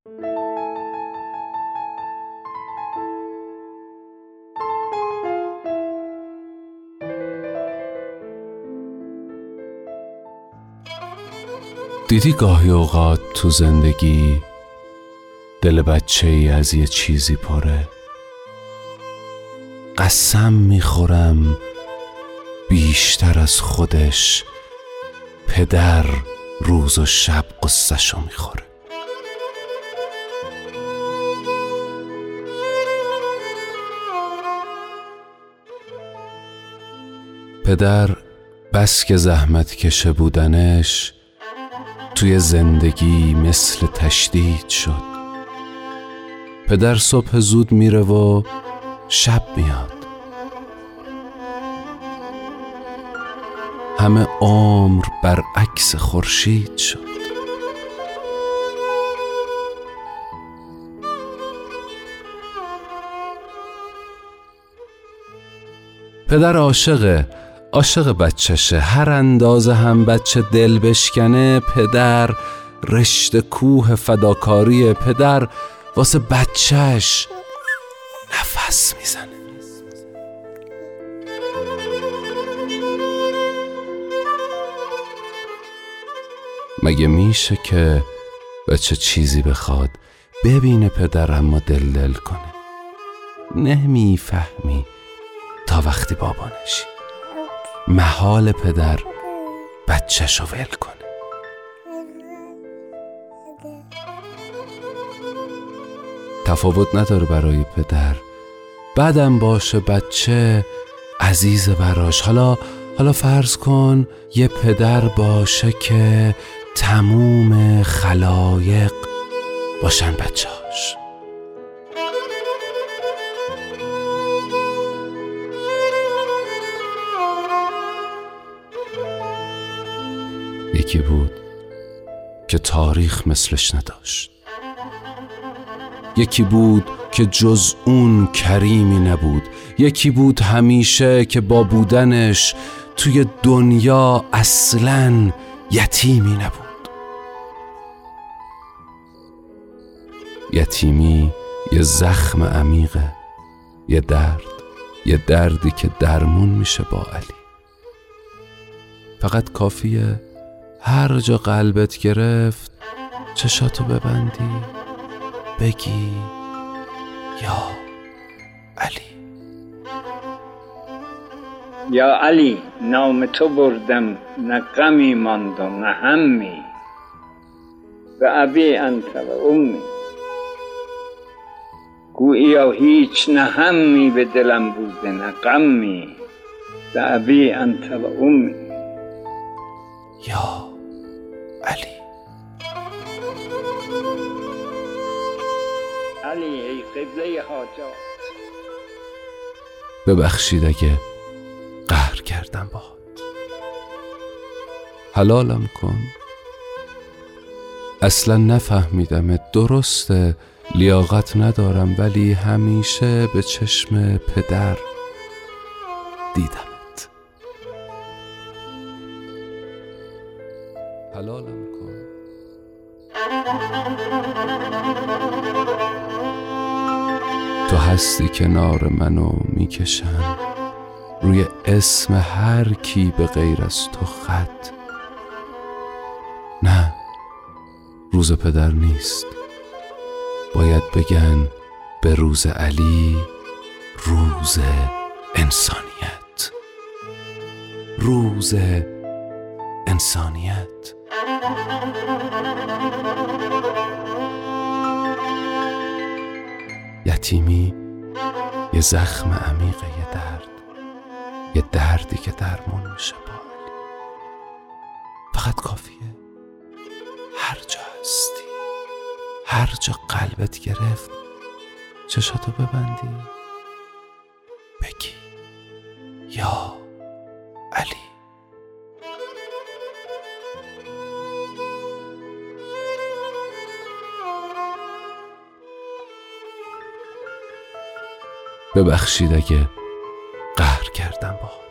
دیدی گاهی اوقات تو زندگی دل بچه‌ای از یه چیزی پره؟ قسم میخورم بیشتر از خودش پدر روز و شب قصه‌شو میخوره. پدر بس که زحمت کشه بودنش توی زندگی مثل تشدید شد. پدر صبح زود میره و شب میاد. همه عمر برعکس خورشید شد. پدر عاشق بچهشه. هر اندازه هم بچه دل بشکنه، پدر رشته کوه فداکاری. پدر واسه بچهش نفس میزنه. مگه میشه که بچه چیزی بخواد ببینه پدر اما دل کنه؟ نمیفهمی تا وقتی بابا نشی. محال پدر بچه‌شو ول کنه. تفاوت نداره برای پدر. بعدم باشه بچه عزیز براش. حالا فرض کن یه پدر باشه که تموم خلایق باشن بچه‌هاش. یکی بود که تاریخ مثلش نداشت. یکی بود که جز اون کریمی نبود. یکی بود همیشه که با بودنش توی دنیا اصلاً یتیمی نبود. یتیمی یه زخم عمیقه، یه دردی که درمون میشه با علی. فقط کافیه هر جا قلبت گرفت چشاتو ببندی بگی یا علی. یا علی نام تو بردم، نه غمی ماند و نه همی، به ابی انت و امی. گوییا هیچ نه همی به دلم بوده نه غمی، به ابی انت و امی. یا علی. علی ای قبله حاجات، ببخشید اگه قهر کردم باهات. حلالم کن. اصلا نفهمیدم. درسته لیاقت ندارم، ولی همیشه به چشم پدر دیدمت. حلالم کن. تو هستی کنار منو میکشم روی اسم هر کی به غیر از تو خط. نه، روز پدر نیست. باید بگن به روز علی روز انسانیت. روز انسانیت. یتیمی یه زخم عمیقه، یه دردی که درمون میشه با علی. فقط کافیه هر جا هستی، هر جا قلبت گرفت چشاتو ببندی بگی یا علی. ببخشید اگه قهر کردم باهات.